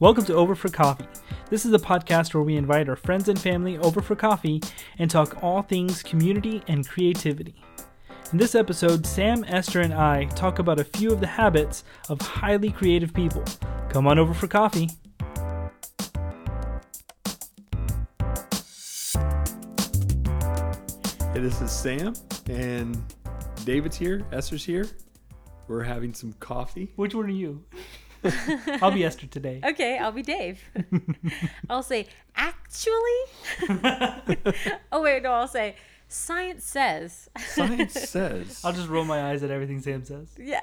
Welcome to Over for Coffee. This is a podcast where we invite our friends and family over for coffee and talk all things community and creativity. In this episode, Sam, Esther, and I talk about a few of the habits of highly creative people. Come on over for coffee. Hey, this is Sam, and David's here, Esther's here. We're having some coffee. Which one are you? I'll be Esther today. Okay, I'll be Dave. I'll say, actually? Oh, wait, no, I'll say, science says. Science says. I'll just roll my eyes at everything Sam says. Yeah.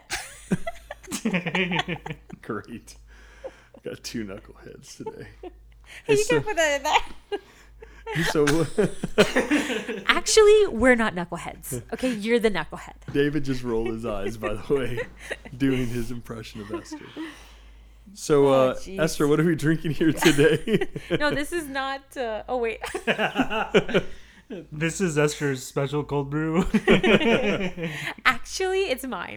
Great. Got two knuckleheads today. Hey, you can put that in there. So Actually, we're not knuckleheads. Okay, you're the knucklehead. David just rolled his eyes, by the way, doing his impression of Esther. So, Esther, what are we drinking here today? No, this is not... oh, wait. This is Esther's special cold brew. Actually, it's mine.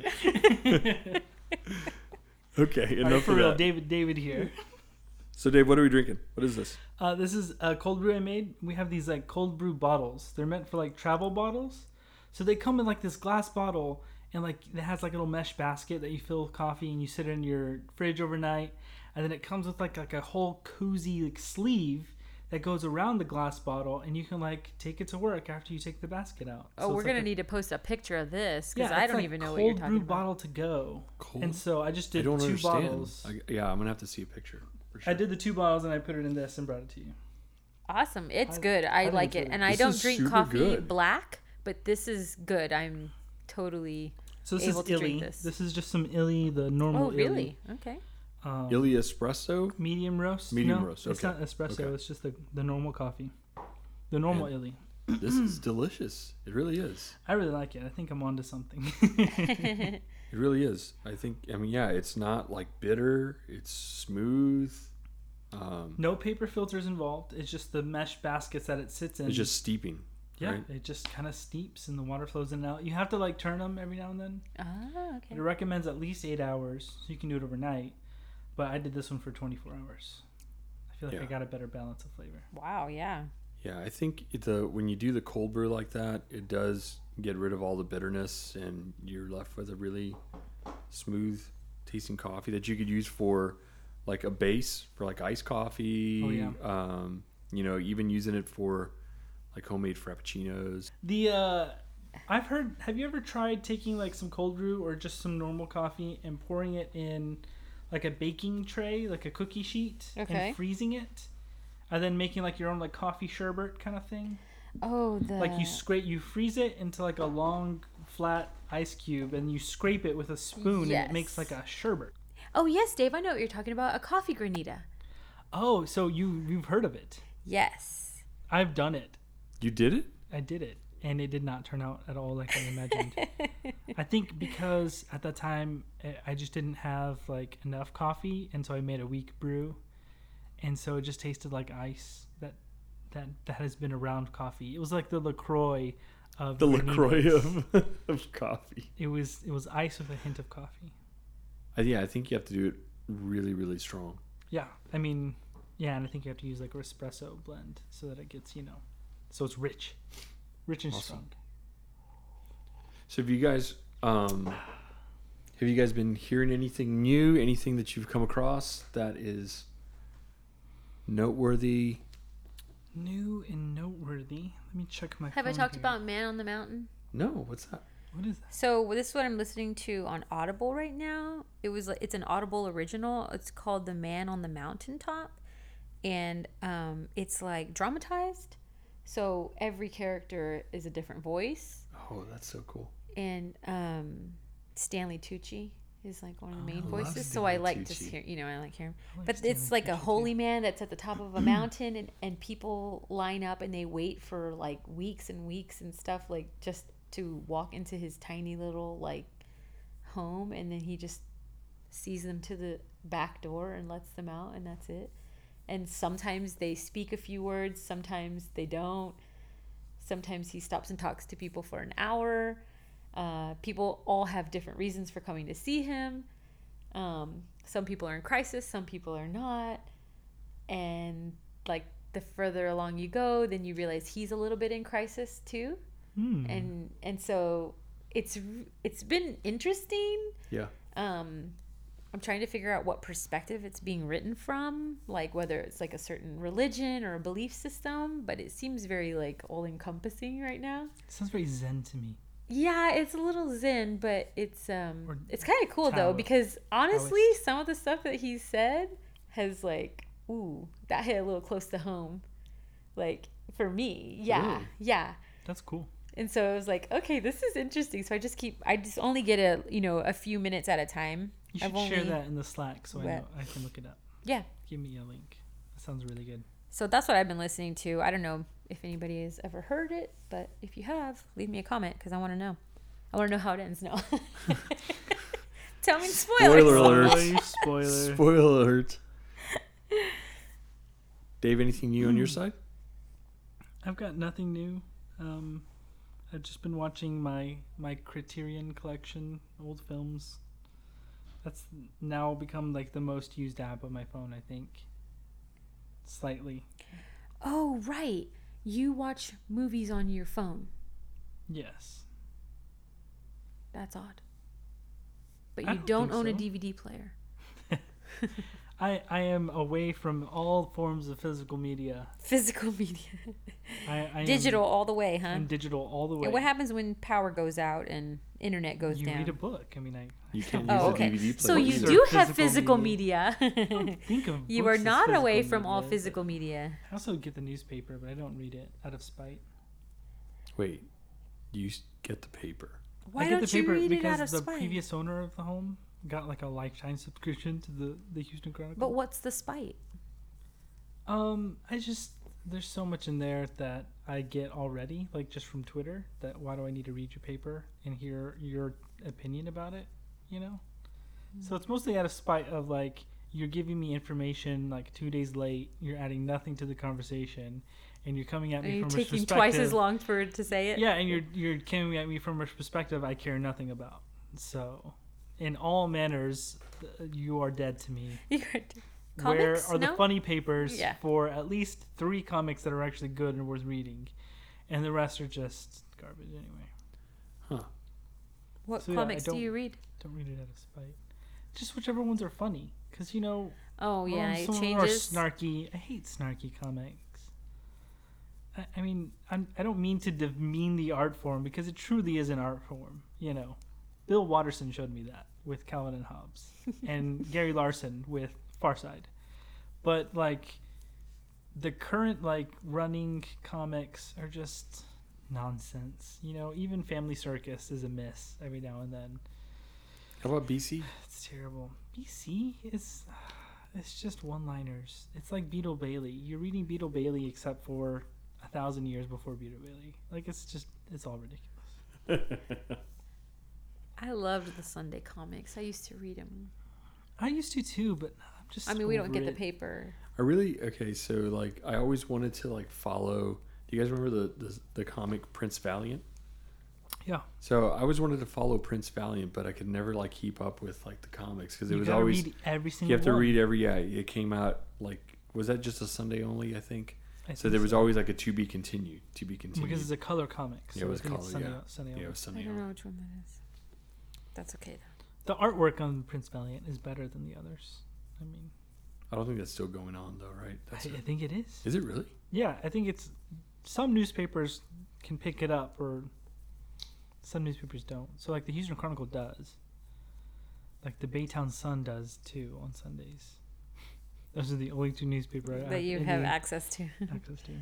Okay, enough Right, for of real, that. David here. So, Dave, what are we drinking? What is this? This is a cold brew I made. We have these like cold brew bottles. They're meant for like travel bottles. So they come in like this glass bottle, and like it has like a little mesh basket that you fill with coffee and you sit in your fridge overnight. And then it comes with like a whole cozy like sleeve that goes around the glass bottle, and you can like take it to work after you take the basket out. Oh, So we're it's going like to need to post a picture of this because yeah, I it's don't like even know what you're cold talking brew about. bottle to go. Cold? And so I just did I don't two understand. bottles. Yeah, I'm going to have to see a picture. For sure. I did the two bottles and I put it in this and brought it to you. Awesome. It's I good. I think like it's it. really And I This don't is drink super coffee good. black, but this is good. I'm totally... So this able is to drink Illy. this. This is just some Illy, the normal Oh, Illy. really? Okay. Illy Espresso? Medium roast? Medium No, roast, It's okay. not espresso. Okay. It's just the normal coffee. The normal Illy. This is delicious. It really is. I really like it. I think I'm onto something. It really is. Yeah, it's not like bitter. It's smooth. No paper filters involved. It's just the mesh baskets that it sits in. It's just steeping. yeah, right? it just kind of steeps and the water flows in and out. You have to like turn them every now and then. Ah, okay. It recommends at least 8 hours, so you can do it overnight. But I did this one for 24 hours. I feel like I Yeah. got a better balance of flavor. Wow, yeah. Yeah, I think when you do the cold brew like that, it does get rid of all the bitterness, and you're left with a really smooth tasting coffee that you could use for like a base for like iced coffee. Oh, yeah. Even using it for like homemade frappuccinos. I've heard. Have you ever tried taking like some cold brew or just some normal coffee and pouring it in like a baking tray, like a cookie sheet, Okay. and freezing it, and then making like your own like coffee sherbet kind of thing? Oh, Like you freeze it into like a long flat ice cube, and you scrape it with a spoon, and it makes Yes. like a sherbet. Oh, yes, Dave, I know what you're talking about. A coffee granita. Oh, so you've heard of it? Yes. I've done it. You did it? I did it, and it did not turn out at all like I imagined. I think because at that time I just didn't have like enough coffee, and so I made a weak brew, and so it just tasted like ice that has been around coffee. It was like the LaCroix of The granitas. LaCroix of coffee. It was ice with a hint of coffee. Yeah, I think you have to do it really, really strong. Yeah, I mean, yeah, and I think you have to use like a espresso blend so that it gets so it's rich and Awesome. strong. So have you guys been hearing anything new? Anything that you've come across that is noteworthy? New and noteworthy. Let me check my. Have I phone talked here. about Man on the Mountain? No, what's that? What is that? So this is what I'm listening to on Audible right now. It's an Audible original. It's called The Man on the Mountaintop, and it's like dramatized. So every character is a different voice, Oh, that's so cool. and Stanley Tucci is like one of the main I love voices. So I Stanley like just Tucci. hear, I like hearing. I like But it's Stanley like a Tucci, too. holy man that's at the top of a mountain, and people line up and they wait for like weeks and weeks and stuff, like just to walk into his tiny little like home, and then he just sees them to the back door and lets them out, and that's it. And sometimes they speak a few words, sometimes they don't. Sometimes he stops and talks to people for an hour. People all have different reasons for coming to see him. Some people are in crisis, some people are not. and like the further along you go, then you realize he's a little bit in crisis too. And so it's been interesting. Yeah. I'm trying to figure out what perspective it's being written from, like whether it's like a certain religion or a belief system, but it seems very like all encompassing right now. It sounds very Zen to me. Yeah, it's a little Zen, but it's kind of cool though, Taoist. because honestly, Taoist. some of the stuff that he said has like, ooh, that hit a little close to home, like for me. Yeah, Really? yeah. That's cool. And so I was like, okay, this is interesting. So I just only get a few minutes at a time. You should share that in the Slack so I can look it up. Yeah. Give me a link. That sounds really good. So that's what I've been listening to. I don't know if anybody has ever heard it, but if you have, leave me a comment because I want to know. I want to know how it ends now. Tell me spoilers. Spoiler alert. Spoiler. Spoiler alert. Dave, anything new on your side? I've got nothing new. I've just been watching my Criterion collection, old films. That's now become like the most used app on my phone, I think. Slightly. Oh, right. You watch movies on your phone. Yes. That's odd. But I you don't don't own a think so. DVD player. I am away from all forms of physical media. Physical media. I Digital all the way, huh? am digital all the way. And what happens when power goes out and internet goes You down? read a book. I mean, You can't use Oh, a okay. DVD player. So you These are do have physical physical media. media. think of You books are as not physical away from all media, physical media. I also get the newspaper, but I don't read it out of spite. Wait, you get the paper. Why I get don't the paper you read it because out of the spite? previous owner of the home got like a lifetime subscription to the Houston Chronicle. But what's the spite? I just there's so much in there that I get already, like just from Twitter. That why do I need to read your paper and hear your opinion about it? You know. So it's mostly out of spite of like you're giving me information like 2 days late. You're adding nothing to the conversation, and you're coming at Are me you from a taking perspective. twice as long for it to say it? Yeah, and you're coming at me from a perspective I care nothing about. So, in all manners, you are dead to me. Where Comics? are the No? funny papers Yeah. for at least 3 comics that are actually good and worth reading, and the rest are just garbage anyway. Huh. What So, yeah, comics I do you read? Don't read it out of spite. Just whichever ones are funny, because you know. Oh yeah, it some changes. Are snarky. I hate snarky comics. I mean, I don't mean to demean the art form because it truly is an art form. You know, Bill Watterson showed me that with Calvin and Hobbes, and Gary Larson with Far Side. But like, the current like running comics are just nonsense. You know, even Family Circus is a miss every now and then. How about BC? It's terrible. BC is. It's just one-liners. It's like Beetle Bailey. You're reading Beetle Bailey except for 1,000 years before Beetle Bailey. Like it's all ridiculous. I loved the Sunday comics. I used to read them. I used to too, but I'm just. I mean, we don't over get the it. paper. So like I always wanted to like follow. Do you guys remember the comic Prince Valiant? Yeah. So I always wanted to follow Prince Valiant, but I could never like keep up with like the comics because it You was gotta always read every single. you have to one. read every it came out like was that just a Sunday only I think. I So think there was always like a to be continued because it's a color comic. So Yeah, it was I think it's color, Sunday, yeah. Sunday Yeah, only. it was I Sunday don't know only. which one that is. That's okay though. The artwork on Prince Valiant is better than the others. I mean, I don't think that's still going on though, right? I think it is. Is it really? Yeah, I think it's. Some newspapers can pick it up, or some newspapers don't. So, like the Houston Chronicle does. Like the Baytown Sun does too on Sundays. Those are the only 2 newspapers That you have access to. access to.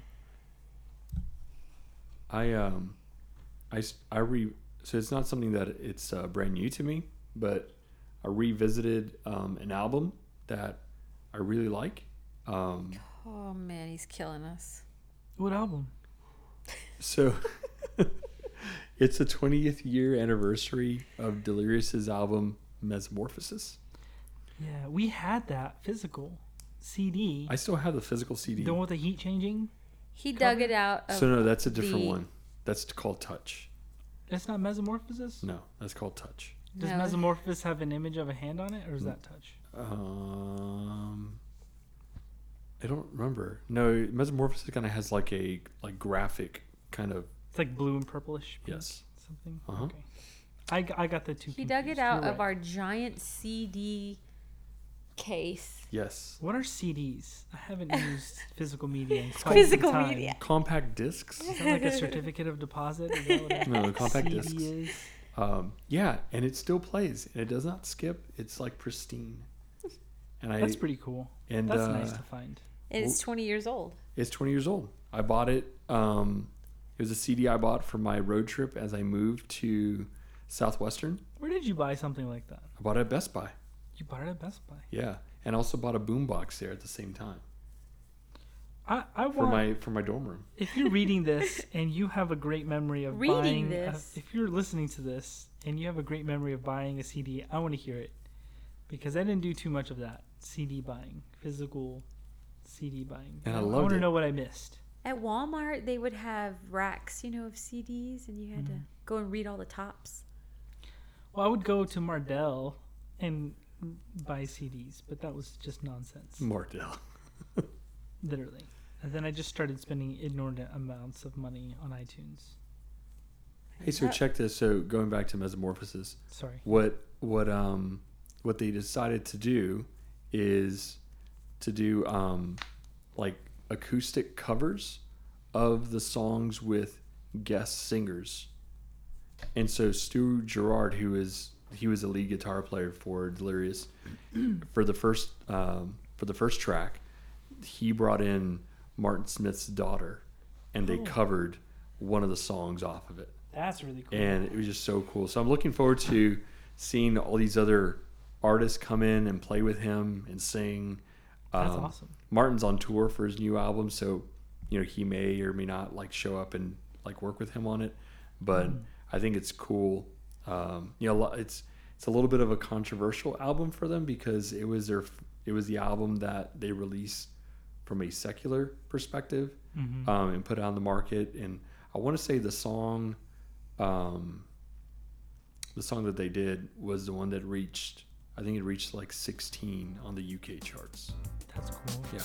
So it's not something that it's brand new to me, but I revisited an album that I really like. Oh man, he's killing us. What album? So it's the 20th year anniversary of Delirious's album Metamorphosis. Yeah, we had that physical CD. I still have the physical CD. The one with the heat changing. He dug it out. Of So no, that's a different the- one. That's called Touch. It's not Metamorphosis. No, that's called Touch. Does No. Metamorphosis have an image of a hand on it, or is that Touch? I don't remember. No, Metamorphosis kind of has like a graphic kind of. It's like blue and purplish. Pink, Yes. something. Uh-huh. Okay. I got the two. He dug it confused. out You're of right. our giant CD case. Yes. What are CDs? I haven't used physical media in quite Physical some time. media. Compact discs. Is that like a certificate of deposit? Is that what a No, the compact CD discs. is? Yeah, and it still plays, and it does not skip. It's like pristine. And That's pretty cool. And That's nice to find. And it's 20 years old. It's 20 years old. I bought it. It was a CD I bought for my road trip as I moved to Southwestern. Where did you buy something like that? I bought it at Best Buy. You bought it at Best Buy. Yeah, and also bought a boombox there at the same time I for want. my dorm room. If you're reading this and you have a great memory of Reading buying, this. if you're listening to this and you have a great memory of buying a CD, I want to hear it because I didn't do too much of that CD buying, physical CD buying. And I I loved want to it. know what I missed. At Walmart, they would have racks, of CDs, and you had to go and read all the tops. Well, I would go to Mardell and buy CDs, but that was just nonsense, Martell. literally. And then I just started spending inordinate amounts of money on iTunes. Hey, so check this. So going back to Metamorphosis, Sorry. what they decided to do is to do like acoustic covers of the songs with guest singers. And so Stu Gerard, he was a lead guitar player for Delirious, for the first track, he brought in Martin Smith's daughter, and they covered one of the songs off of it. That's really cool. And it was just so cool. So I'm looking forward to seeing all these other artists come in and play with him and sing. That's awesome. Martin's on tour for his new album, so he may or may not show up and work with him on it. But I think it's cool. It's a little bit of a controversial album for them because it was the album that they released from a secular perspective and put it on the market. And I want to say the song that they did was the one that reached 16 on the UK charts. That's cool. Yeah.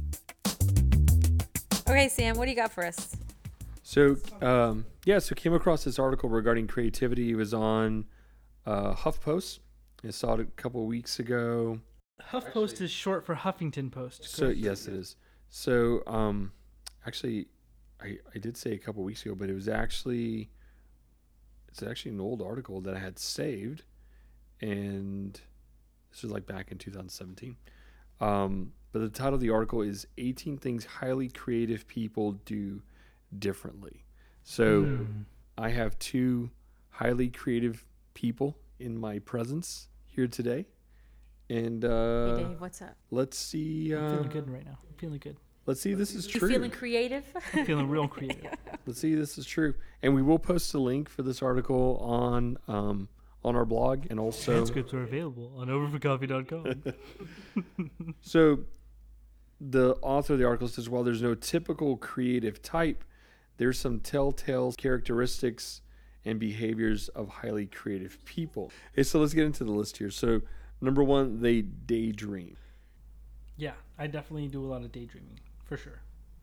Okay, Sam, what do you got for us? So so came across this article regarding creativity. It was on HuffPost. I saw it a couple of weeks ago. HuffPost is short for Huffington Post. So correct? yes, it is. So actually, I did say a couple of weeks ago, but it's actually an old article that I had saved, and this was back in 2017. But the title of the article is 18 Things Highly Creative People Do Differently. So I have two highly creative people in my presence here today. And Hey, Dave, what's up? let's see. I'm feeling good right now. I'm feeling good. Let's see if this is You true. feeling creative? I'm feeling real creative. Let's see if this is true. And we will post a link for this article on our blog, and also Transcripts are available on overforcoffee.com. so the author of the article says, while there's no typical creative type, there's some telltale characteristics and behaviors of highly creative people. Okay, so let's get into the list here. So number one, they daydream. Yeah, I definitely do a lot of daydreaming, for sure.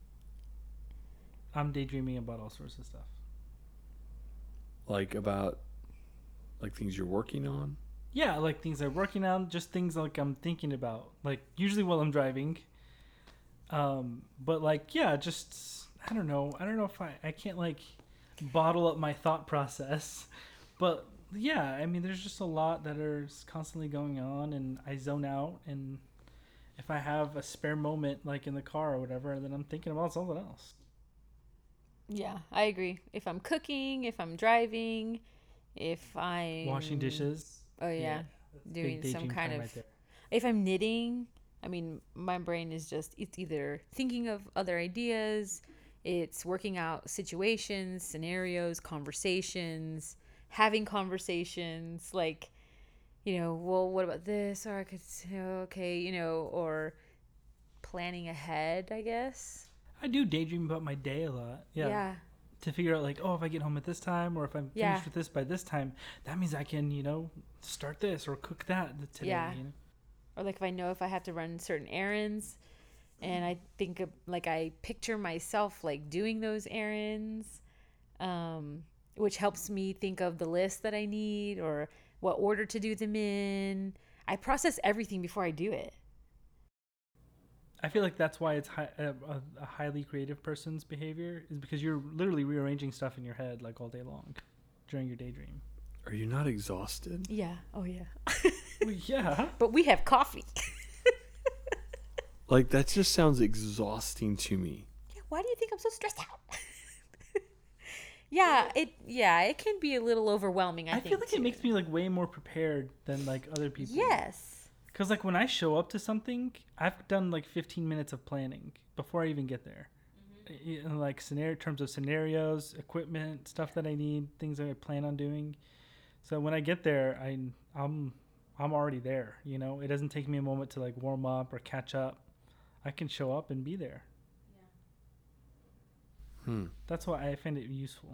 I'm daydreaming about all sorts of stuff. About things you're working on. Yeah, like things I'm working on, just things I'm thinking about. Usually while I'm driving. But just, I don't know. I don't know if I can't bottle up my thought process. But yeah, I mean, there's just a lot that is constantly going on, and I zone out. And if I have a spare moment, in the car or whatever, then I'm thinking about something else. Yeah, I agree. If I'm cooking, if I'm driving, if I'm Washing dishes. Oh yeah, doing Big some daydream kind time of. right there. If I'm knitting, I mean, my brain is it's either thinking of other ideas, it's working out situations, scenarios, conversations, having conversations well, what about this? Or I could say, okay, or planning ahead, I guess. I do daydream about my day a lot. Yeah. To figure out if I get home at this time, or if I'm finished with this by this time, that means I can, start this or cook that today. Yeah. Or if I know if I have to run certain errands, And I think like I picture myself like doing those errands, which helps me think of the list that I need or what order to do them in. I process everything before I do it. I feel like that's why it's a highly creative person's behavior is because you're literally rearranging stuff in your head like all day long during your daydream. Are you not exhausted? Yeah. Oh, yeah. Well, yeah. But we have coffee. Like, that just sounds exhausting to me. Yeah, why do you think I'm so stressed out? it can be a little overwhelming, I think. I feel like too. it makes me like way more prepared than like other people. Yes. Because like when I show up to something, I've done like 15 minutes of planning before I even get there. In like terms of scenarios, equipment, stuff that I need, things that I plan on doing. So when I get there, I'm already there. You know, it doesn't take me a moment to like warm up or catch up. I can show up and be there. That's why I find it useful.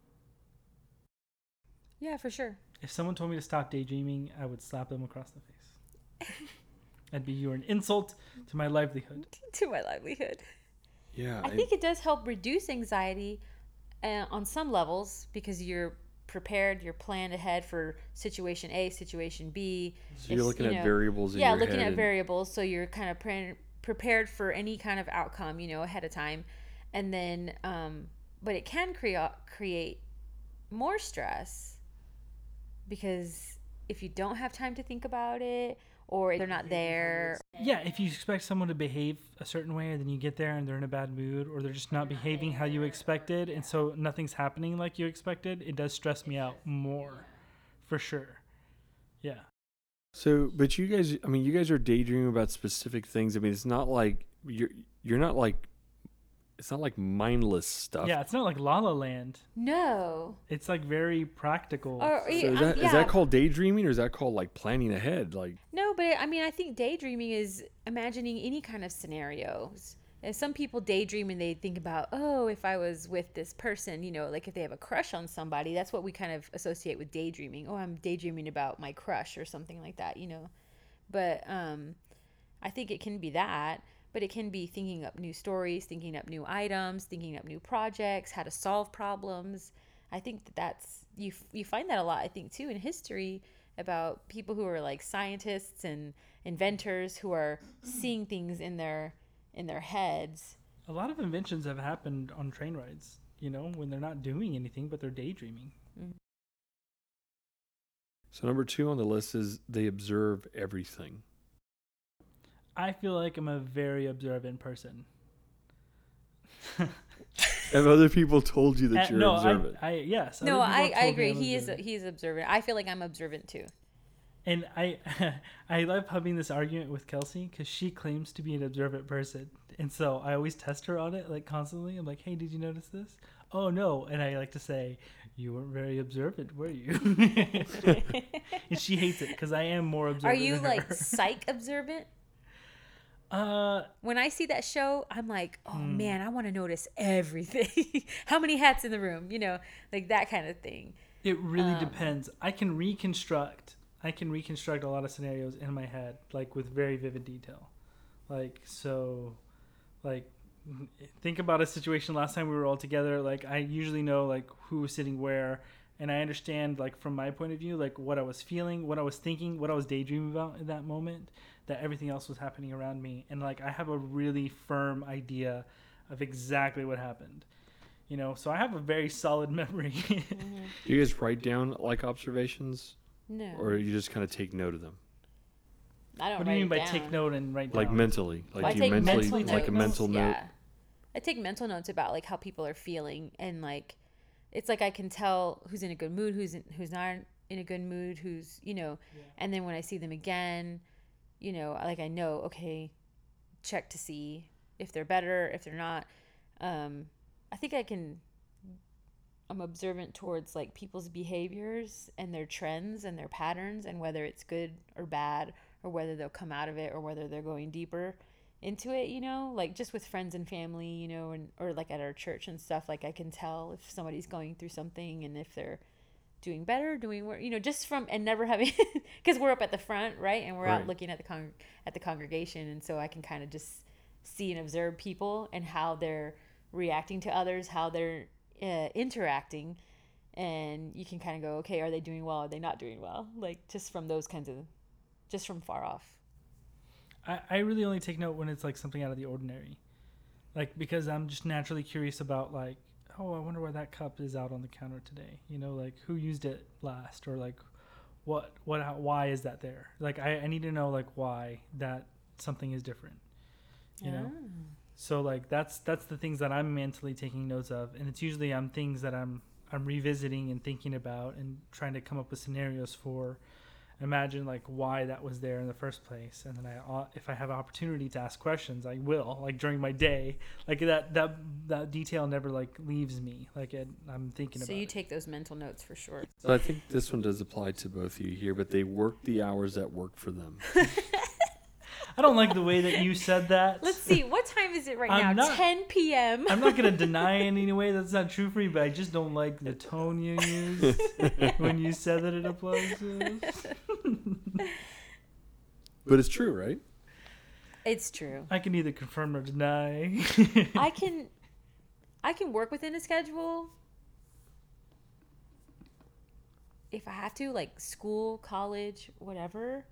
Yeah, for sure. If someone told me to stop daydreaming, I would slap them across the face. You're an insult to my livelihood. To my livelihood. Yeah. I think it does help reduce anxiety on some levels because you're prepared, you're planned ahead for situation A, situation B. So you're looking at variables in your head. Yeah, looking at variables. So you're kind of prepared for any kind of outcome, ahead of time. And then, but it can create more stress because if you don't have time to think about it or if they're not there. Yeah, if you expect someone to behave a certain way and then you get there and they're in a bad mood or they're just not behaving how you expected and so nothing's happening like you expected, it does stress me out more, for sure. Yeah. So, but you guys are daydreaming about specific things. I mean, it's not like you're not like, it's not like mindless stuff. Yeah, it's not like La La Land. No. It's like very practical. So is that called daydreaming or is that called like planning ahead? Like no, but I think daydreaming is imagining any kind of scenarios. And some people daydream and they think about, oh, if I was with this person, like if they have a crush on somebody, that's what we kind of associate with daydreaming. Oh, I'm daydreaming about my crush or something like that, But I think it can be that. But it can be thinking up new stories, thinking up new items, thinking up new projects, how to solve problems. I think that's you find that a lot, I think, too, in history about people who are like scientists and inventors who are seeing things in their heads. A lot of inventions have happened on train rides, when they're not doing anything, but they're daydreaming. Mm-hmm. So number 2 on the list is they observe everything. I feel like I'm a very observant person. Have other people told you that you're observant? Yes. No, I agree. He's observant. I feel like I'm observant too. And I love having this argument with Kelsey because she claims to be an observant person. And so I always test her on it, like constantly. I'm like, hey, did you notice this? Oh, no. And I like to say, you weren't very observant, were you? And she hates it because I am more observant. Are you than like her. psych observant? When I see that show, I'm like, oh man, I want to notice everything. How many hats in the room? Like that kind of thing. It really depends. I can reconstruct a lot of scenarios in my head, like with very vivid detail. Think about a situation last time we were all together. Like I usually know like who was sitting where, and I understand like from my point of view, like what I was feeling, what I was thinking, what I was daydreaming about in that moment, that everything else was happening around me. And like I have a really firm idea of exactly what happened. So I have a very solid memory. Mm-hmm. Do you guys write down like observations? No. Or you just kind of take note of them? I don't. What do you mean by take note and write down? Like mentally. Like I do take you mentally mental like a mental notes. note? Yeah. I take mental notes about like how people are feeling and like it's like I can tell who's in a good mood, who's not in a good mood, who's, and then when I see them again, like I know, okay, check to see if they're better, if they're not. I think I'm observant towards like people's behaviors and their trends and their patterns and whether it's good or bad or whether they'll come out of it or whether they're going deeper into it, like just with friends and family, or like at our church and stuff, like I can tell if somebody's going through something and if they're doing better, doing worse, just from, and never having, because we're up at the front, right? And we're out looking at the congregation. And so I can kind of just see and observe people and how they're reacting to others, how they're interacting, and you can kind of go, okay, are they doing well? Are they not doing well? Like just from those kinds of, just from far off. I really only take note when it's like something out of the ordinary, like because I'm just naturally curious about like, oh, I wonder why that cup is out on the counter today. You know, like who used it last, or like why is that there? Like I need to know like why that something is different. You know, so like that's the things that I'm mentally taking notes of, and it's usually things that I'm revisiting and thinking about and trying to come up with scenarios for. Imagine like why that was there in the first place, and then if I have an opportunity to ask questions, I will, like during my day, like that detail never like leaves me, like I'm thinking about So you it. take those mental notes for sure. So I think this one does apply to both of you here, but they work the hours that work for them. I don't like the way that you said that. Let's see, what time is it right I'm now? not- 10 p.m. I'm not going to deny in any way that's not true for you, but I just don't like the tone you used when you said that it applies to us. But it's true, right? It's true. I can either confirm or deny. I can work within a schedule if I have to, like school, college, whatever.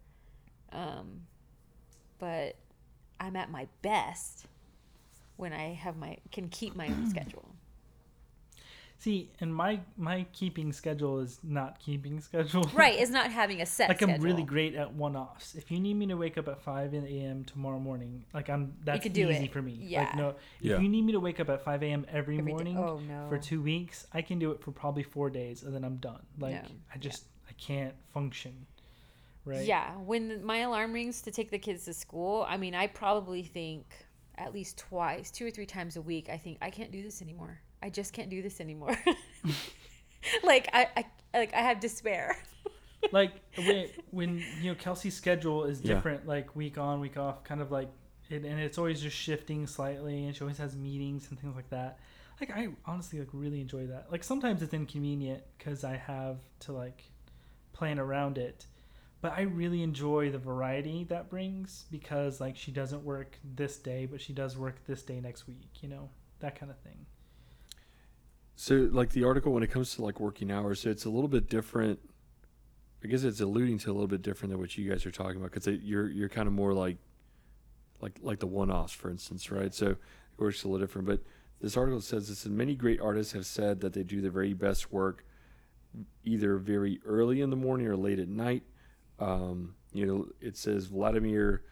But I'm at my best when I can keep my own schedule. See, and my keeping schedule is not keeping schedule. Right, it's not having a set like schedule. I'm really great at one-offs. If you need me to wake up at 5 a.m. tomorrow morning, like that's could do easy it. for me. Yeah. Like no, Yeah. if you need me to wake up at 5 a.m. every Every day. morning Oh, no. for 2 weeks, I can do it for probably 4 days, and then I'm done. Like No. I can't function. Right. Yeah, when my alarm rings to take the kids to school, I mean, I probably think at least twice, 2 or 3 times a week, I think I can't do this anymore. I just can't do this anymore. Like I have despair. Like when Kelsey's schedule is Yeah. different, like week on, week off, kind of like it, and it's always just shifting slightly, and she always has meetings and things like that. Like I honestly like really enjoy that. Like sometimes it's inconvenient because I have to like plan around it, but I really enjoy the variety that brings, because like she doesn't work this day, but she does work this day next week. That kind of thing. So, like the article, when it comes to like working hours, so it's a little bit different. I guess it's alluding to a little bit different than what you guys are talking about, because you're kind of more like the one-offs, for instance, right? So it works a little different. But this article says this: many great artists have said that they do their very best work either very early in the morning or late at night. It says Vladimir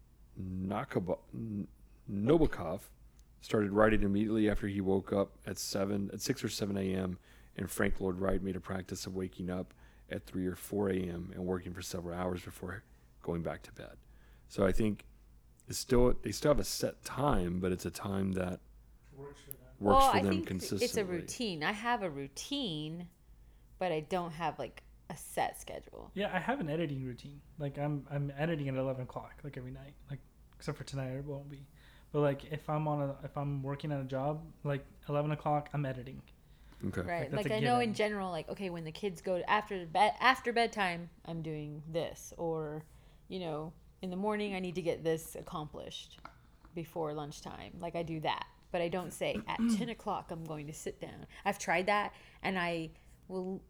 Nabokov started writing immediately after he woke up at 6 or 7 a.m. And Frank Lloyd Wright made a practice of waking up at 3 or 4 a.m. and working for several hours before going back to bed. So I think they still have a set time, but it's a time that works for them consistently. It's a routine. I have a routine, but I don't have like a set schedule. Yeah, I have an editing routine. Like I'm editing at 11 o'clock like every night. Like except for tonight, it won't be. But like if I'm working on a job, like 11 o'clock, I'm editing. Okay. Right. Like, that's Like a I know given. in general, like, okay, when the kids go after bedtime, I'm doing this, or, in the morning I need to get this accomplished before lunchtime. Like I do that, but I don't say at 10 o'clock I'm going to sit down. I've tried that, and I will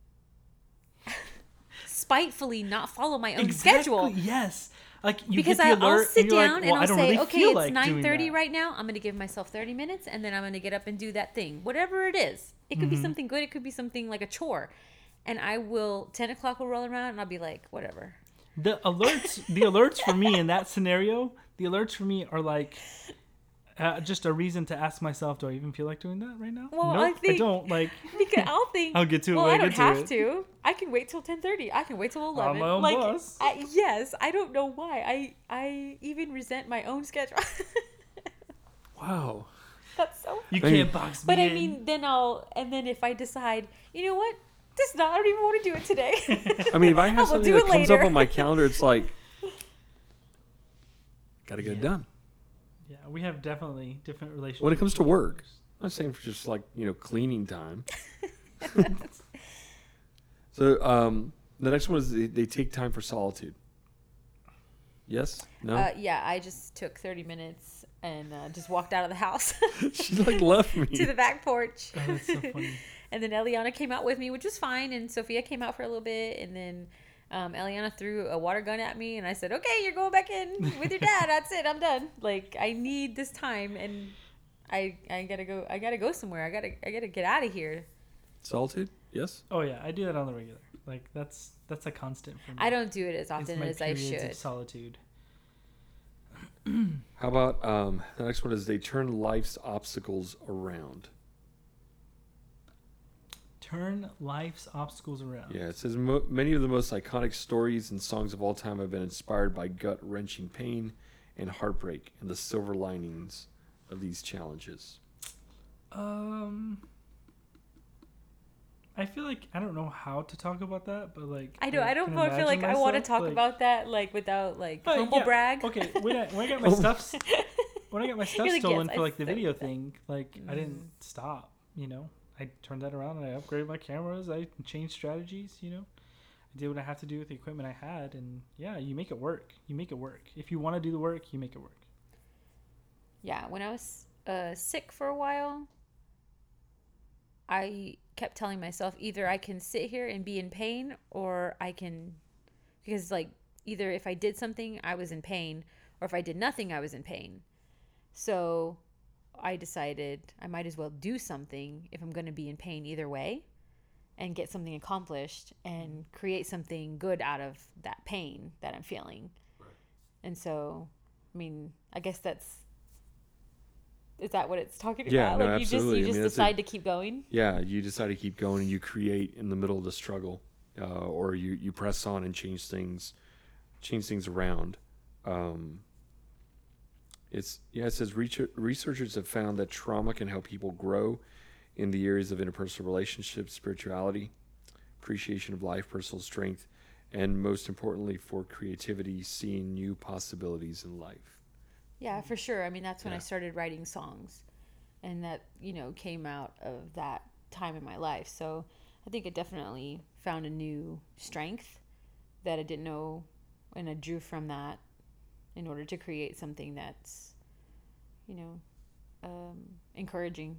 spitefully not follow my own schedule. Yes. Like you Because get the I'll alert sit and you're down like, and well, I'll I don't say, really okay, feel it's like doing 9:30 that. right now. I'm going to give myself 30 minutes, and then I'm going to get up and do that thing. Whatever it is. It could be something good. It could be something like a chore. And 10 o'clock will roll around, and I'll be like, whatever. The alerts for me in that scenario, the alerts for me are like just a reason to ask myself, do I even feel like doing that right now? Well, nope, I think- don't. Like, Because I'll think, I'll get to it well, when I I don't get to have it. to. I can wait till 10:30. I can wait till 11. I'm my own boss. Yes, I don't know why. I even resent my own schedule. Wow. That's so. you I mean- can't box me But I in. mean, then if I decide, you know what, I don't even want to do it today. I mean, if I have will something do that it comes up later. on my calendar, it's like, got to get it done. Yeah, we have definitely different relationships. When it comes to work, I'm not saying for just like, cleaning time. So the next one is they take time for solitude. Yes? No? Yeah, I just took 30 minutes and just walked out of the house She like left me. to the back porch. Oh, that's so funny. And then Eliana came out with me, which was fine. And Sophia came out for a little bit. And then Eliana threw a water gun at me. And I said, okay, you're going back in with your dad. That's it. I'm done. Like, I need this time. And I gotta go. I gotta go somewhere. I gotta get out of here. Solitude? Yes. Oh yeah, I do that on the regular. Like that's a constant for me. I don't do it as It's often my as I periods should. of solitude. How about the next one is they turn life's obstacles around. Turn life's obstacles around. Yeah, it says many of the most iconic stories and songs of all time have been inspired by gut-wrenching pain and heartbreak and the silver linings of these challenges. I feel like I don't know how to talk about that, but like I don't can feel like imagine I want to myself, talk like- about that like without like But, humble yeah, brag. Okay, when I got my stuff when I got my stuff You're like, stolen yes, for I like the said video that. thing, like I didn't stop. You know, I turned that around and I upgraded my cameras. I changed strategies. You know, I did what I have to do with the equipment I had, and yeah, you make it work. You make it work. If you want to do the work, you make it work. Yeah, when I was sick for a while, I kept telling myself either I can sit here and be in pain or I can, because like either if I did something, I was in pain, or if I did nothing, I was in pain. So I decided I might as well do something if I'm going to be in pain either way and get something accomplished and create something good out of that pain that I'm feeling. Right. And so, I mean, I guess is that what it's talking Yeah, about? no, Like absolutely. you I just mean, that's decide to keep going? Yeah, you decide to keep going and you create in the middle of the struggle, or you press on and change things around. It says researchers have found that trauma can help people grow in the areas of interpersonal relationships, spirituality, appreciation of life, personal strength, and most importantly for creativity, seeing new possibilities in life. Yeah, for sure. I mean, that's when I Yeah. started writing songs, and that, came out of that time in my life. So I think it definitely found a new strength that I didn't know, and I drew from that in order to create something that's, encouraging.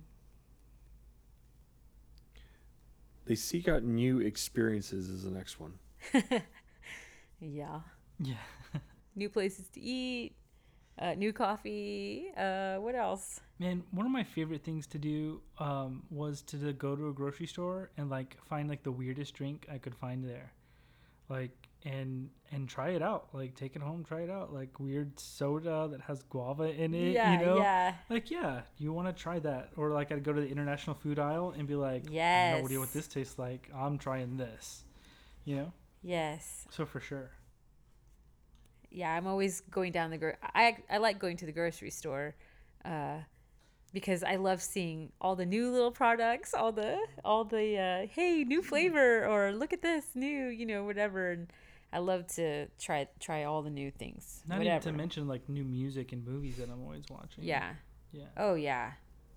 They seek out new experiences is the next one. Yeah. Yeah. New places to eat, new coffee. What else? Man, one of my favorite things to do was to go to a grocery store and like find like the weirdest drink I could find there, like and try it out. Like take it home, try it out. Like weird soda that has guava in it. Yeah, you know? yeah. Like you want to try that, or like I'd go to the international food aisle and be like, I have no idea what Yes. this tastes like. I'm trying this. You know. Yes. So for sure. Yeah, I'm always going down I like going to the grocery store because I love seeing all the new little products, all the hey, new flavor, or look at this new, whatever, and I love to try all the new things. Not whatever. even to mention like new music and movies that I'm always watching. Yeah. Yeah. Oh yeah.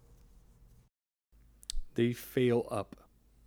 They fail up.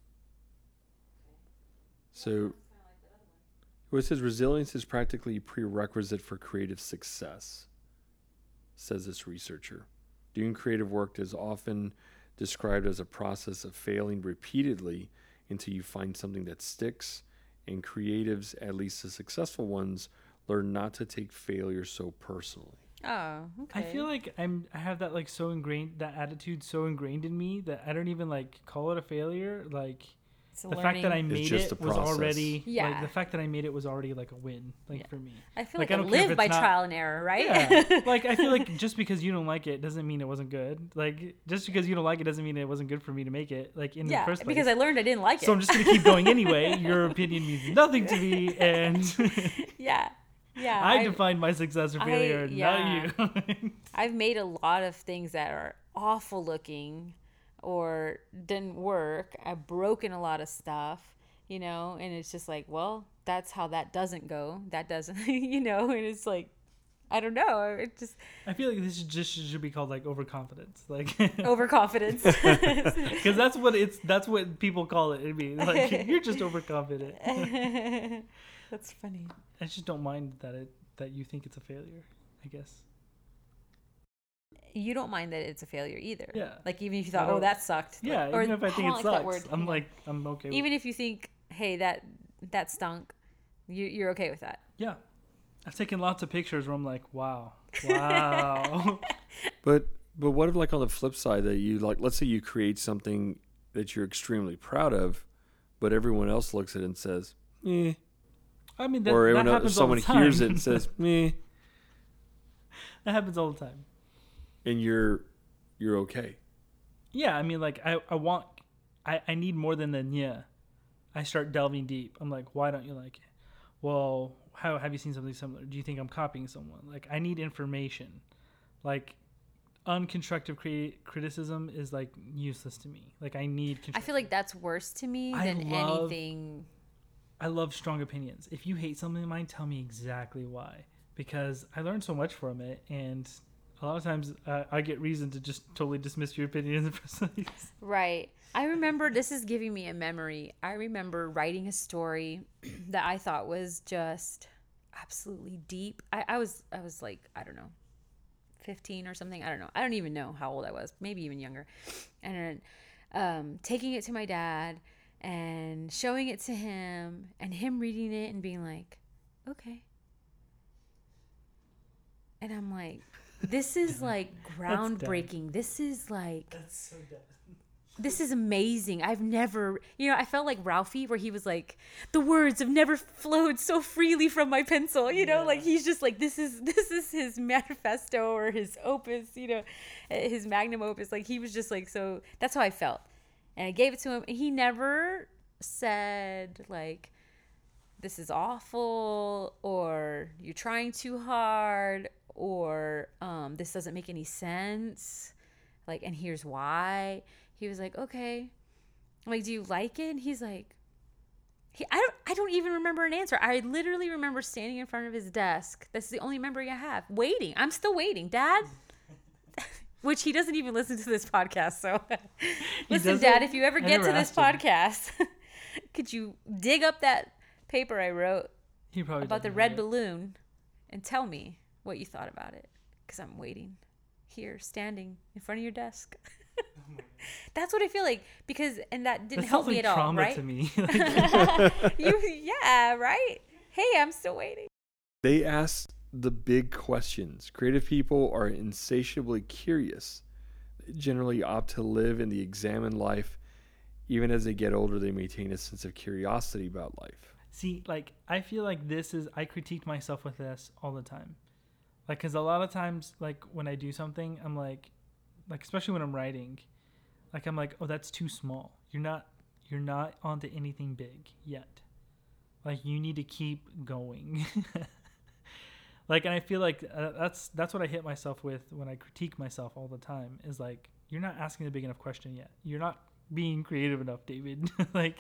So it says resilience is practically a prerequisite for creative success, says this researcher. Doing creative work is often described as a process of failing repeatedly until you find something that sticks, and creatives, at least the successful ones, learn not to take failure so personally. Oh, okay. I feel like I have that like so ingrained, that attitude so ingrained in me that I don't even like call it a failure. Like It's a the fact that I learning- made just it a was process. already Yeah. like the fact that I made it was already like a win, like Yeah. for me. I feel like, like I I don't care if live by it's not- trial and error, right? Yeah. Like I feel like just because you don't like it doesn't mean it wasn't good. Like just because you don't like it doesn't mean it wasn't good for me to make it. Like in the first place. because I learned I didn't like it. So I'm just gonna keep going anyway. Your opinion means nothing to me, and yeah. Yeah. I defined my success or failure, not you. I've made a lot of things that are awful looking or didn't work. I've broken a lot of stuff, and it's just like, well, that's how that doesn't go. That doesn't, and it's like, I don't know. It just I feel like this should be called like overconfidence, like overconfidence. because that's what people call it. I mean, like you're just overconfident. That's funny. I just don't mind that you think it's a failure, I guess. you don't mind that it's a failure either. Yeah. Like even if you I thought, oh, don't- that sucked. Yeah, Like, or even if I think don't it like that sucks, word. I'm Yeah. like, I'm okay with Even if you think, hey, that stunk, you're okay with that. Yeah. I've taken lots of pictures where I'm like, wow. Wow. But what if, like, on the flip side, that you, like, let's say you create something that you're extremely proud of, but everyone else looks at it and says, eh. I mean, Or that happens someone all the time. hears it and says, meh, That happens all the time. and you're okay. Yeah, I mean, like, I need more than the yeah. I start delving deep. I'm like, why don't you like it? Well, how have you seen something similar? Do you think I'm copying someone? Like, I need information. Like, unconstructive criticism is like useless to me. Like, I need. I feel like that's worse to me I than love- anything. I love strong opinions. If you hate something of mine, tell me exactly why, because I learned so much from it, and a lot of times I get reason to just totally dismiss your opinion in the first place. Right. I remember, this is giving me a memory. I remember writing a story that I thought was just absolutely deep. I was like, I don't know, 15 or something. I don't know. I don't even know how old I was. Maybe even younger. And taking it to my dad and showing it to him and him reading it and being like, okay. And I'm like, this is like groundbreaking. This is like, That's so dumb. this is amazing. I've never, I felt like Ralphie, where he was like, the words have never flowed so freely from my pencil. Like he's just like, this is his manifesto or his opus, his magnum opus. Like he was just like, so that's how I felt. And I gave it to him, and he never said like, this is awful, or you're trying too hard, or this doesn't make any sense. Like, and here's why. He was like, okay. I'm like, do you like it? And he's like, I don't even remember an answer. I literally remember standing in front of his desk. That's the only memory I have. Waiting. I'm still waiting. Dad? Which he doesn't even listen to this podcast. So listen, doesn't? Dad, if you ever I get never to this asked him. podcast, could you dig up that paper I wrote He probably about the doesn't red know it. balloon and tell me what you thought about it? Because I'm waiting here, standing in front of your desk. That's what I feel like, and that didn't That help sounds me like at all, trauma right? to me. Yeah, right? Hey, I'm still waiting. They ask the big questions. Creative people are insatiably curious. They generally opt to live in the examined life. Even as they get older, they maintain a sense of curiosity about life. See, like, I feel like I critique myself with this all the time. Like, because a lot of times, like, when I do something, I'm like, especially when I'm writing, like, I'm like, oh, that's too small. You're not onto anything big yet. Like, you need to keep going. Like, and I feel like that's what I hit myself with when I critique myself all the time, is like, you're not asking the big enough question yet. You're not being creative enough, David. Like,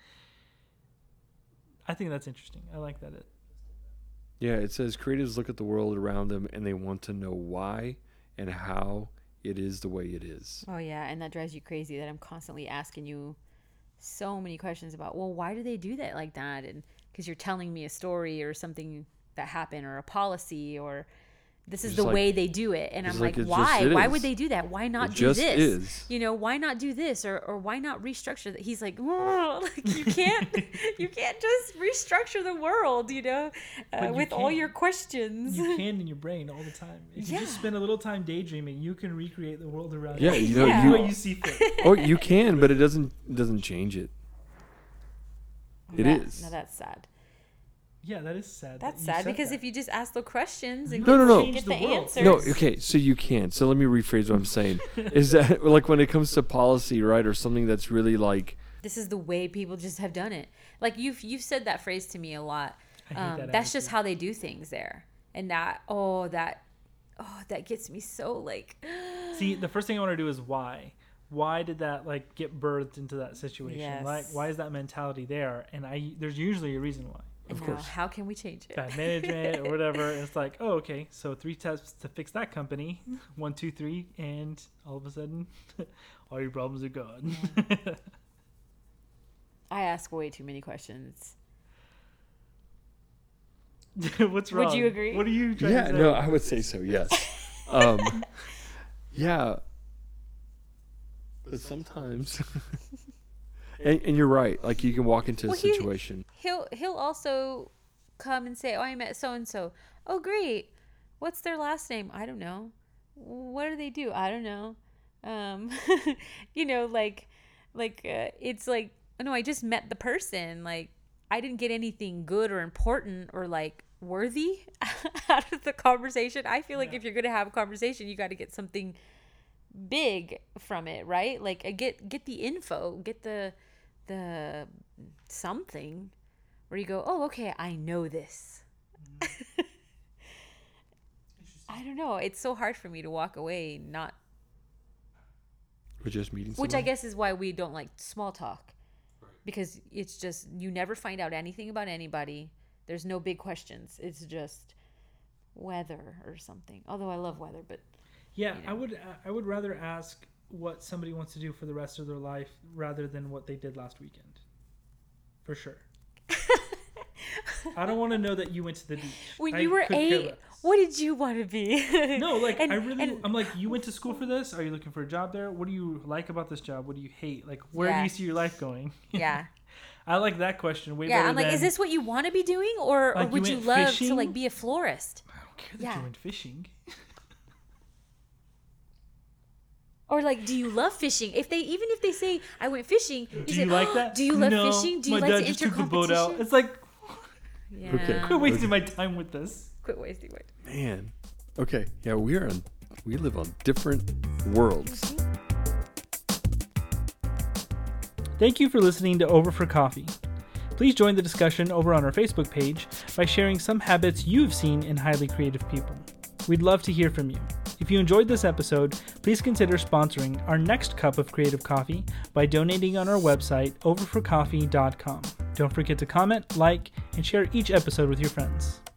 I think that's interesting. I like that. Yeah, it says creatives look at the world around them and they want to know why and how it is the way it is. Oh, yeah, and that drives you crazy that I'm constantly asking you so many questions about, well, why do they do that like that? And because you're telling me a story or something that happened, or a policy, or this is Just the like- way they do it. And it's I'm like, like, it why? just Why is. would they do that? Why not It do just this? is. Why not do this? Or why not restructure that? He's like, "Whoa," like you can't just restructure the world, But you with all can. your questions. You can in your brain all the time. If you just Yeah. spend a little time daydreaming, you can recreate the world around Yeah, you. you know, Yeah. The way you see fit. Oh, you can, but it doesn't change it. It is. Now that's sad. Yeah, that is sad. That's that you sad said because that. if you just ask the questions and No. get Change the the world. answers. No, okay, so you can. So let me rephrase what I'm saying. Is that, like, when it comes to policy, right, or something that's really like, This is the way people just have done it. Like you've said that phrase to me a lot. I hate that That's just attitude. how they do things there, and that gets me so like. See, the first thing I want to do is why. Why did that like get birthed into that situation? Yes. Like, why is that mentality there? And there's usually a reason why. Of course. How can we change it? Bad management or whatever. And it's like, oh, okay, so 3 steps to fix that company. 1, 2, 3, and all of a sudden, all your problems are gone. I ask way too many questions. What's wrong? Would you agree? What are you trying yeah, to say? no, I would say so, yes. Yeah. But sometimes, and you're right. Like you can walk into a situation. He'll also come and say, "Oh, I met so and so. Oh, great. What's their last name? I don't know. What do they do? I don't know. It's like, oh, no, I just met the person. Like, I didn't get anything good or important or like worthy out of the conversation. I feel like if you're gonna have a conversation, you got to get something big from it, right? Like get the info, get the something where you go, oh, okay, I know this. I don't know. It's so hard for me to walk away not. We're just meeting somebody. Which I guess is why we don't like small talk. Right. Because it's just, you never find out anything about anybody. There's no big questions. It's just weather or something. Although I love weather, but yeah, you know. I would rather ask what somebody wants to do for the rest of their life rather than what they did last weekend. For sure. I don't want to know that you went to the beach. When you were 8, what did you want to be? No, like I'm like, you went to school for this? Are you looking for a job there? What do you like about this job? What do you hate? Like, where do you see your life going? Yeah. I like that question way better. Yeah, I'm like, is this what you want to be doing, or would you love fishing? to like be a florist? I don't care that you went fishing. Or like, do you love fishing? If they say I went fishing, do you like that? Do you love fishing? Do you like to enter competition? Boat out. It's like, yeah. Okay. Quit wasting my time with this. Quit wasting my time. Man. Okay. Yeah, we live on different worlds. Mm-hmm. Thank you for listening to Over for Coffee. Please join the discussion over on our Facebook page by sharing some habits you've seen in highly creative people. We'd love to hear from you. If you enjoyed this episode, please consider sponsoring our next cup of creative coffee by donating on our website, overforcoffee.com. Don't forget to comment, like, and share each episode with your friends.